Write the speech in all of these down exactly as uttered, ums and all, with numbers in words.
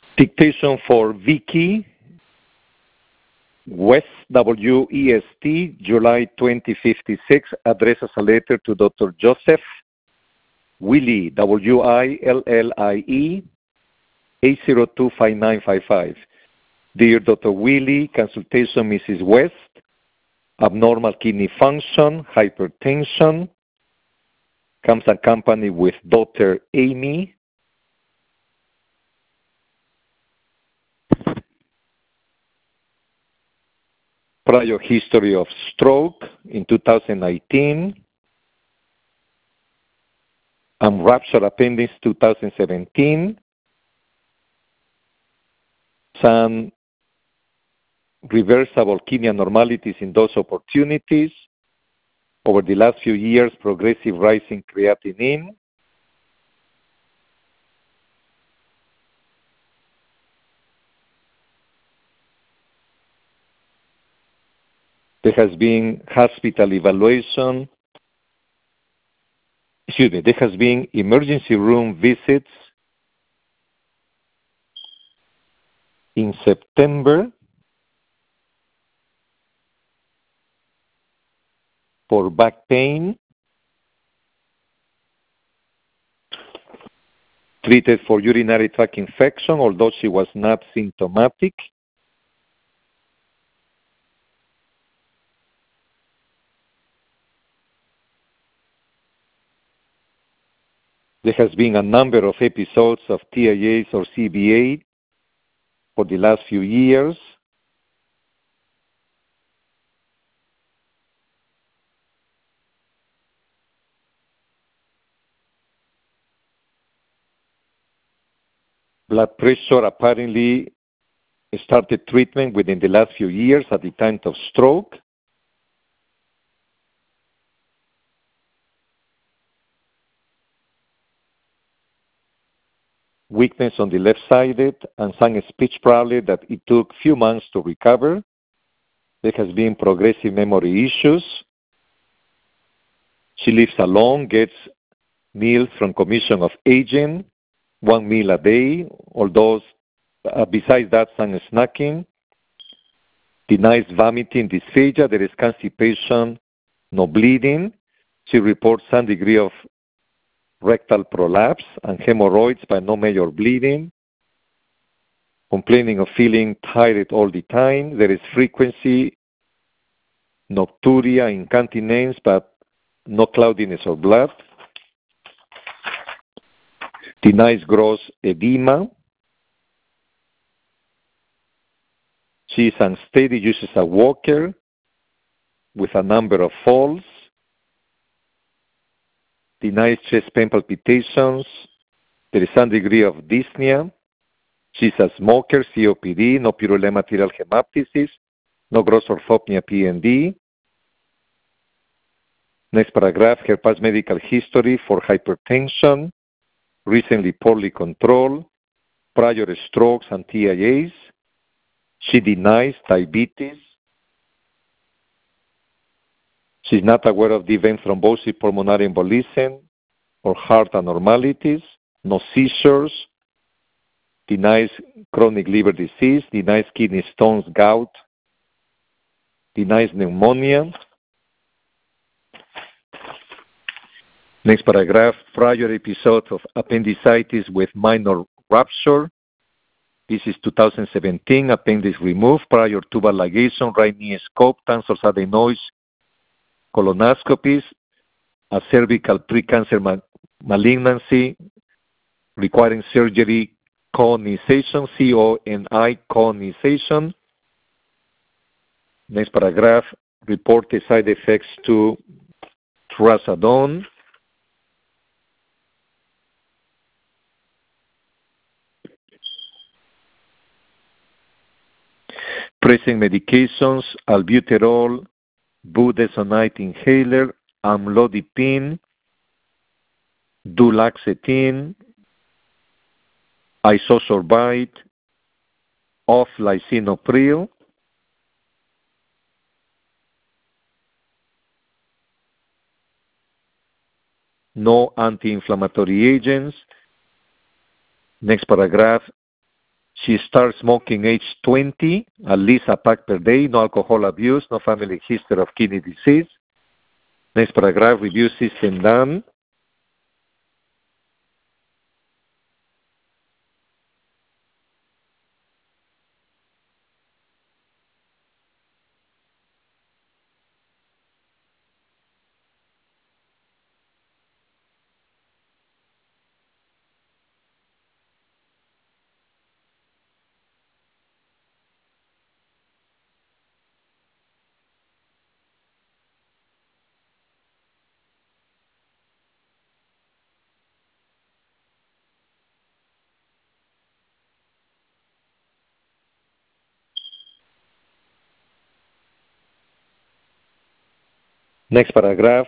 Dictation for Vicky, West, W E S T, July twenty fifty-six, addresses a letter to Doctor Joseph Willie, W I L L I E, eight zero two five nine five five. Dear Doctor Willie, consultation Missus West, abnormal kidney function, hypertension, comes accompanied with daughter Amy. Prior history of stroke in two thousand nineteen. And ruptured appendix two thousand seventeen. Some reversible kidney abnormalities in those opportunities. Over the last few years, progressive rise in creatinine. There has been hospital evaluation. Excuse me, there has been emergency room visits in September for back pain, treated for urinary tract infection, although she was not symptomatic. There has been a number of episodes of T I As or C V A for the last few years. Blood pressure apparently started treatment within the last few years at the time of stroke. Weakness on the left side and some speech problem that it took few months to recover. There has been progressive memory issues. She lives alone, gets meals from Commission of Aging, one meal a day, although uh, besides that some snacking. Denies vomiting, dysphagia, there is constipation, no bleeding. She reports some degree of rectal prolapse and hemorrhoids, but no major bleeding. Complaining of feeling tired all the time. There is frequency, nocturia, incontinence, but no cloudiness or blood. Denies gross edema. She is unsteady, uses a walker with a number of falls. Denies chest pain palpitations. There is some degree of dyspnea. She's a smoker, C O P D, no purulent material hemoptysis, no gross orthopnea P N D. Next paragraph, her past medical history for hypertension, recently poorly controlled, prior strokes and T I As. She denies diabetes. She's not aware of the vein thrombosis, pulmonary embolism, or heart abnormalities, no seizures, denies chronic liver disease, denies kidney stones, gout, denies pneumonia. Next paragraph, prior episode of appendicitis with minor rupture. This is two thousand seventeen, appendix removed, prior tubal ligation, right knee scope, tonsils adenoids, colonoscopies, a cervical precancer ma- malignancy requiring surgery, conization, C O N I, conization. Next paragraph, reported side effects to trazodone. Present medications, albuterol, budesonide inhaler, amlodipine, duloxetine, isosorbide, off-lisinopril. No anti-inflammatory agents. Next paragraph, She started smoking age twenty, at least a pack per day, no alcohol abuse, no family history of kidney disease. Next paragraph, review system done. Next paragraph,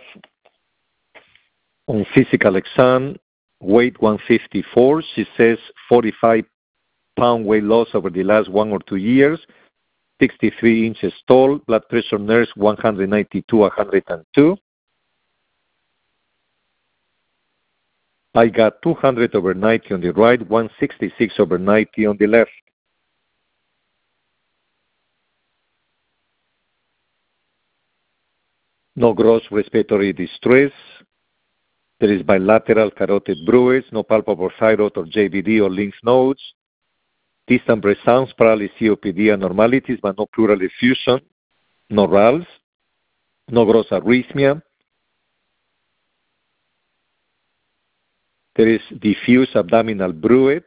on physical exam, weight one fifty-four. She says forty-five pound weight loss over the last one or two years, sixty-three inches tall, blood pressure nurse one ninety-two, one oh two. I got two hundred over ninety on the right, one sixty-six over ninety on the left. No gross respiratory distress. There is bilateral carotid bruise, no palpable thyroid or J V D or lymph nodes. Distant breath sounds, paralysis, C O P D abnormalities, but no pleural effusion, no R A Ls, no gross arrhythmia. There is diffuse abdominal bruit.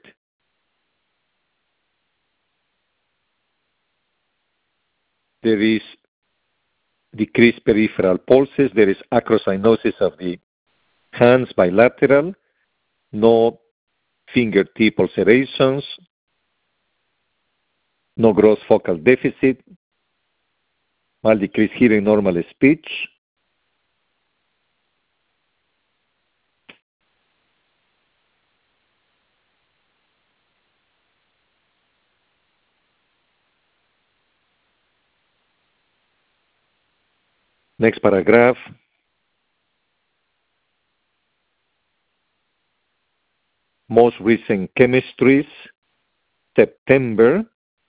There is decreased peripheral pulses. There is acrocyanosis of the hands bilateral. No fingertip ulcerations. No gross focal deficit. Mild decreased hearing, normal speech. Next paragraph. Most recent chemistries, September.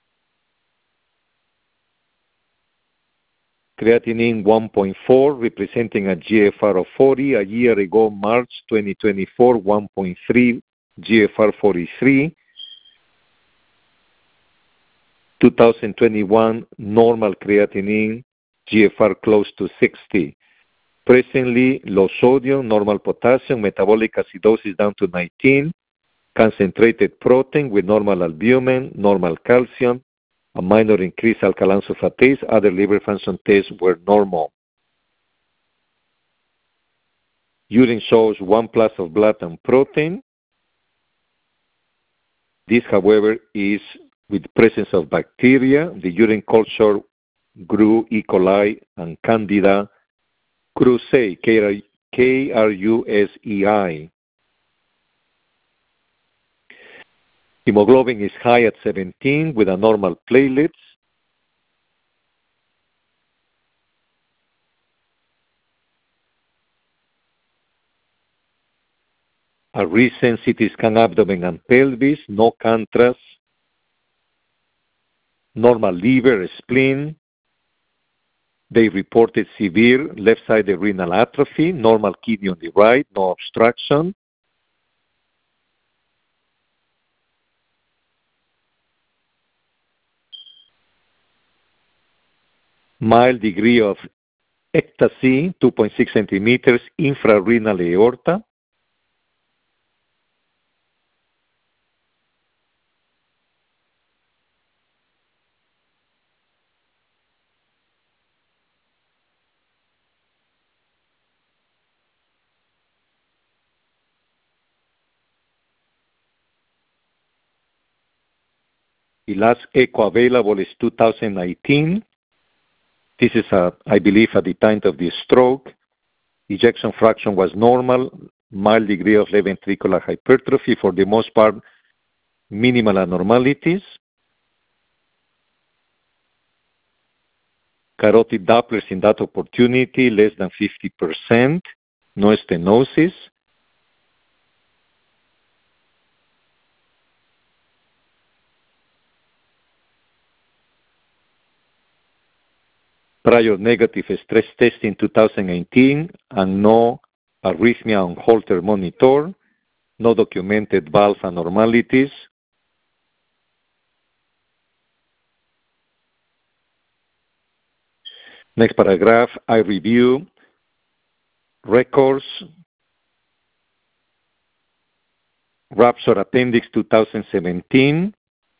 Creatinine one point four, representing a G F R of forty. A year ago, March twenty twenty-four, one point three, G F R forty-three. two thousand twenty-one, normal creatinine, G F R close to sixty. Presently, low sodium, normal potassium, metabolic acidosis down to nineteen, concentrated protein with normal albumin, normal calcium, a minor increase alkaline sulfatase. Other liver function tests were normal. Urine shows one plus of blood and protein. This, however, is with the presence of bacteria. The urine culture grew E. coli and Candida krusei, K R U S E I. Hemoglobin is high at seventeen with a normal platelets. A recent C T scan abdomen and pelvis, no contrast. Normal liver, spleen. They reported severe left-sided renal atrophy, normal kidney on the right, no obstruction. Mild degree of ecstasy, two point six centimeters, infrarenal aorta. The last echo available is two thousand nineteen. This is, a, I believe, at the time of the stroke. Ejection fraction was normal, mild degree of left ventricular hypertrophy, for the most part, minimal abnormalities. Carotid Dopplers in that opportunity, less than fifty percent, no stenosis. prior negative stress test in two thousand eighteen, and no arrhythmia on Holter monitor, no documented valve abnormalities. Next paragraph, I review records, Rupture Appendix two thousand seventeen,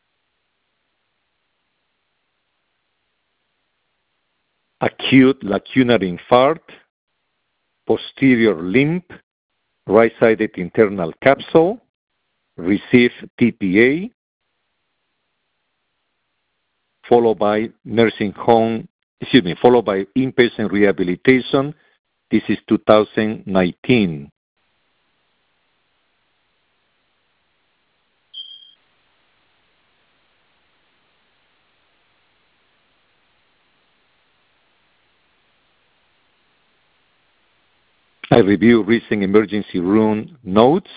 acute lacunar infarct, posterior limb, right-sided internal capsule, receive T P A, followed by nursing home, excuse me, followed by inpatient rehabilitation. This is two thousand nineteen. I review recent emergency room notes.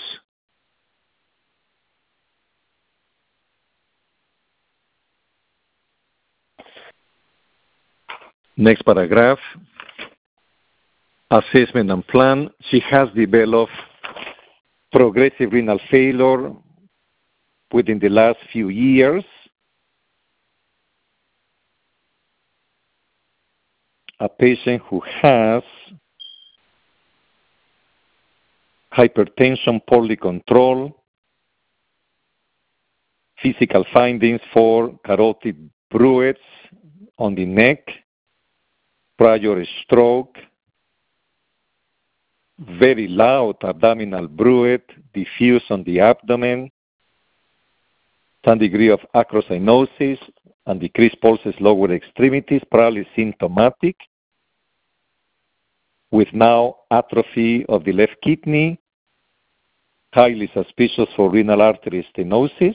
Next paragraph, assessment and plan. She has developed progressive renal failure within the last few years. A patient who has hypertension poorly controlled, physical findings for carotid bruits on the neck, prior stroke, very loud abdominal bruit, diffuse on the abdomen, some degree of acrocyanosis, and decreased pulses lower extremities, probably symptomatic, with now atrophy of the left kidney, highly suspicious for renal artery stenosis.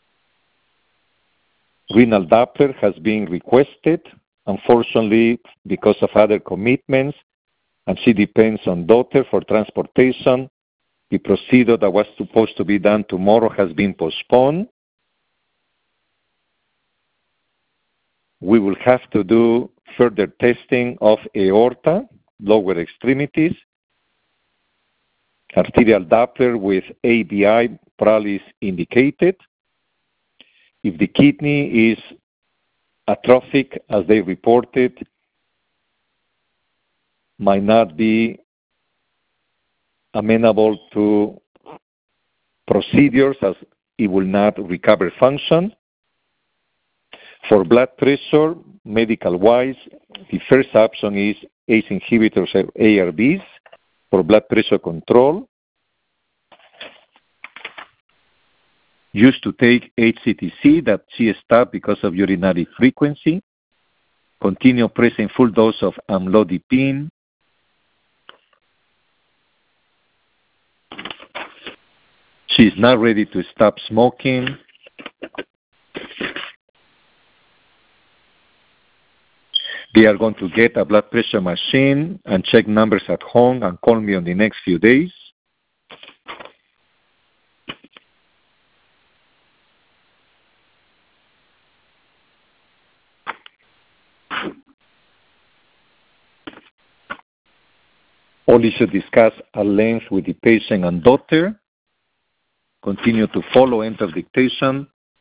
Renal Doppler has been requested, unfortunately, because of other commitments, and she depends on daughter for transportation. The procedure that was supposed to be done tomorrow has been postponed. We will have to do further testing of aorta, lower extremities, arterial Doppler with A B I probably is indicated. If the kidney is atrophic, as they reported, might not be amenable to procedures as it will not recover function. For blood pressure, medical-wise, the first option is A C E inhibitors or A R Bs for blood pressure control. Used to take H C T C that she stopped because of urinary frequency. Continue pressing full dose of amlodipine. She is not ready to stop smoking. They are going to get a blood pressure machine and check numbers at home and call me on the next few days. All issues discussed at length with the patient and daughter. Continue to follow, enter dictation.